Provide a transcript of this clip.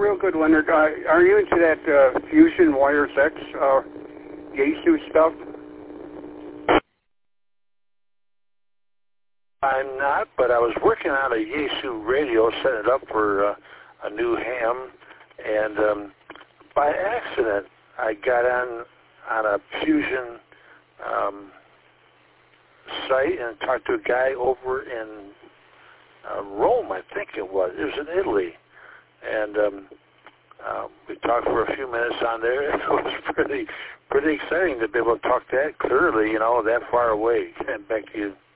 real good, Leonard. Are you into that Fusion Wireless X Yaesu stuff? I'm not, but I was working on a Yaesu radio, setting it up for a new ham, and by accident I got on a Fusion site and talked to a guy over in Rome, I think it was. It was in Italy, and we talked for a few minutes on there. It was pretty exciting to be able to talk that clearly, that far away. And back to you.